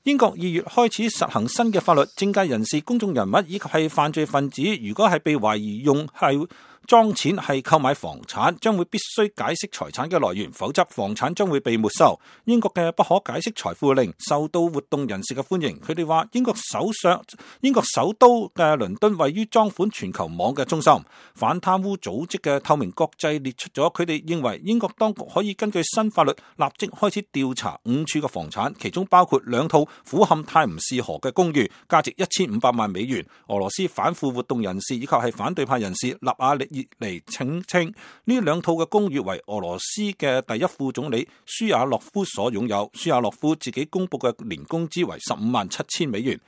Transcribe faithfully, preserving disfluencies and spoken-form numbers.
英國二月開始實行新嘅法律，政界人士、公眾人物以及係犯罪分子，如果係被懷疑用係裝錢係購買房產，將會必須解釋財產嘅來源，否則房產將會被沒收。英國嘅不可解釋財富令受到活動人士嘅歡迎，佢哋話英國首相、英國首都嘅倫敦位於贓款全球網嘅中心。反貪污組織嘅透明國際列出咗佢哋認為英國當局可以根據新法律立即開始調查五處嘅房產，其中包括兩套俯瞰泰晤士河嘅公寓，價值一千五百萬美元。俄羅斯反腐活動人士以及係反對派人士納瓦列嚟澄清，呢兩套嘅公寓為俄羅斯嘅第一副總理舒亞洛夫所擁有。舒亞洛夫自己公布嘅年工資為十五萬七千美元。